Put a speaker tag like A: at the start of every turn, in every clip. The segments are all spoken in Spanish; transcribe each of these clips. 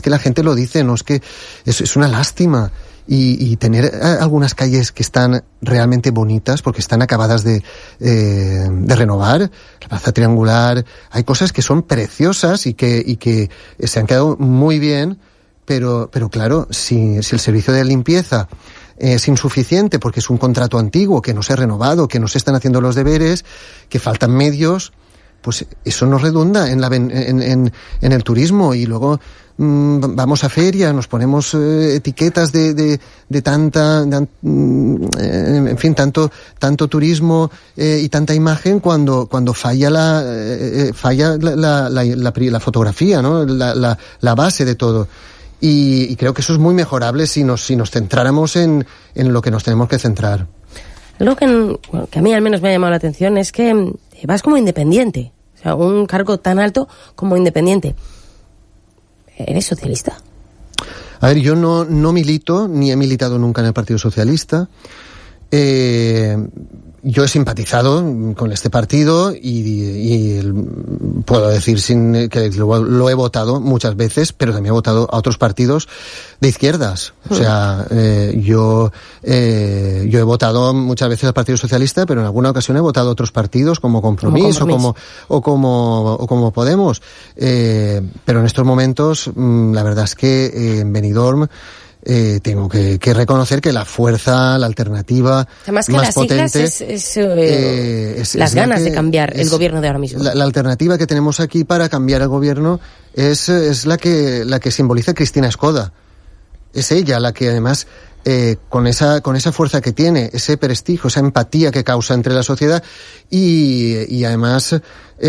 A: es que la gente lo dice, no es que es una lástima. Y tener algunas calles que están realmente bonitas porque están acabadas de renovar, la Plaza Triangular, hay cosas que son preciosas y que se han quedado muy bien, pero claro, si el servicio de limpieza es insuficiente porque es un contrato antiguo que no se ha renovado, que no se están haciendo los deberes, que faltan medios, pues eso nos redunda en el turismo. Y luego vamos a feria, nos ponemos etiquetas de tanta, en fin, tanto turismo y tanta imagen cuando falla la fotografía, ¿no? La base de todo. Y creo que eso es muy mejorable si nos centráramos en lo que nos tenemos que centrar.
B: Algo que a mí al menos me ha llamado la atención es que vas como independiente, o sea, un cargo tan alto como independiente. ¿Eres socialista?
A: A ver, yo no milito, ni he militado nunca en el Partido Socialista. Yo he simpatizado con este partido y puedo decir que lo he votado muchas veces, pero también he votado a otros partidos de izquierdas. O sea, yo he votado muchas veces al Partido Socialista, pero en alguna ocasión he votado a otros partidos como Compromís o como Podemos. Pero en estos momentos, la verdad es que en Benidorm tengo que reconocer que la fuerza, la alternativa
B: más
A: potente
B: es las ganas de cambiar el gobierno de ahora mismo.
A: La alternativa que tenemos aquí para cambiar el gobierno es la que simboliza Cristina Escoda. Es ella la que además con esa fuerza que tiene, ese prestigio, esa empatía que causa entre la sociedad y además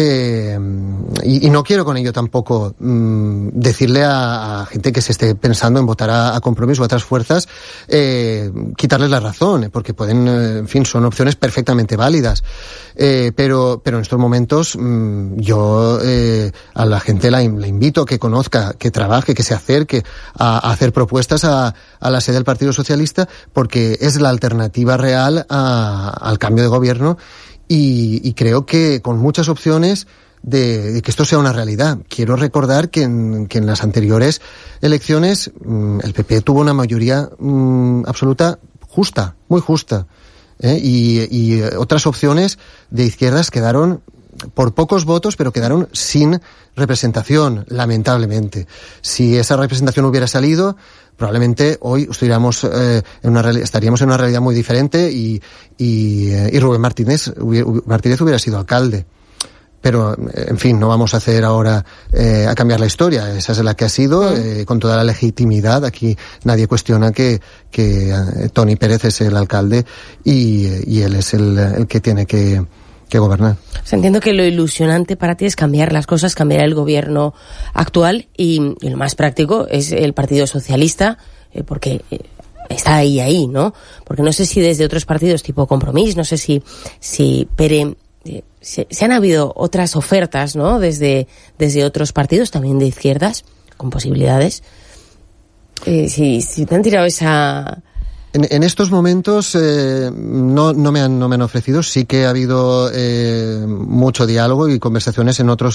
A: y no quiero con ello tampoco decirle a gente que se esté pensando en votar a Compromís o a otras fuerzas quitarles la razón, porque pueden, en fin, son opciones perfectamente válidas, pero en estos momentos yo a la gente la invito a que conozca, que trabaje, que se acerque a hacer propuestas a la sede del Partido Socialista, porque es la alternativa real al cambio de gobierno. Y creo que con muchas opciones de que esto sea una realidad. Quiero recordar que en las anteriores elecciones el PP tuvo una mayoría absoluta justa, muy justa, y otras opciones de izquierdas quedaron por pocos votos, pero quedaron sin representación, lamentablemente. Si esa representación hubiera salido, probablemente hoy estaríamos en una realidad muy diferente y Rubén Martínez hubiera sido alcalde. Pero, en fin, no vamos a hacer ahora a cambiar la historia. Esa es la que ha sido, con toda la legitimidad. Aquí nadie cuestiona que Toni Pérez es el alcalde y él es el que tiene que gobernar.
B: O sea, entiendo que lo ilusionante para ti es cambiar las cosas, cambiar el gobierno actual y lo más práctico es el Partido Socialista, porque está ahí, ¿no? Porque no sé si desde otros partidos tipo Compromís, no sé si Pere, se han habido otras ofertas, ¿no? Desde otros partidos también de izquierdas con posibilidades. Si te han tirado esa...
A: En estos momentos no me han ofrecido. Sí que ha habido mucho diálogo y conversaciones en otros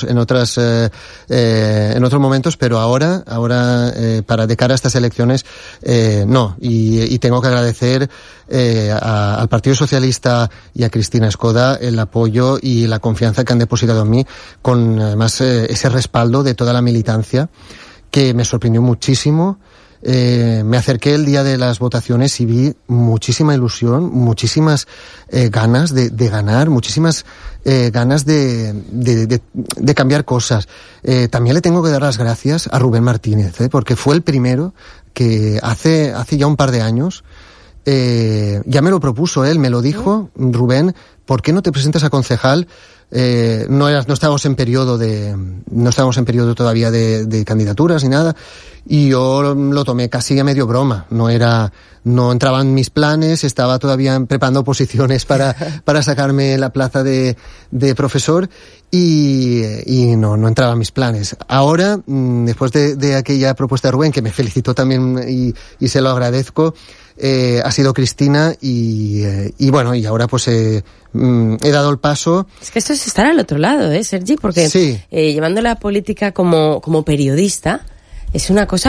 A: momentos, pero ahora para de cara a estas elecciones no. Y tengo que agradecer al Partido Socialista y a Cristina Escoda el apoyo y la confianza que han depositado en mí, con además ese respaldo de toda la militancia, que me sorprendió muchísimo. Me acerqué el día de las votaciones y vi muchísima ilusión, muchísimas ganas de ganar, muchísimas ganas de cambiar cosas. También le tengo que dar las gracias a Rubén Martínez, porque fue el primero que hace ya un par de años ya me lo propuso él, me lo dijo: Rubén, ¿por qué no te presentas a concejal? No estábamos en periodo todavía de candidaturas ni nada, y yo lo tomé casi a medio broma. No entraba en mis planes, estaba todavía preparando oposiciones para sacarme la plaza de profesor y no entraba en mis planes. Ahora, después de aquella propuesta de Rubén, que me felicitó también y se lo agradezco, ha sido Cristina y bueno, y ahora pues he dado el paso.
B: Es que esto es estar al otro lado, Sergi, porque
A: sí.
B: Llevando la política como periodista es una cosa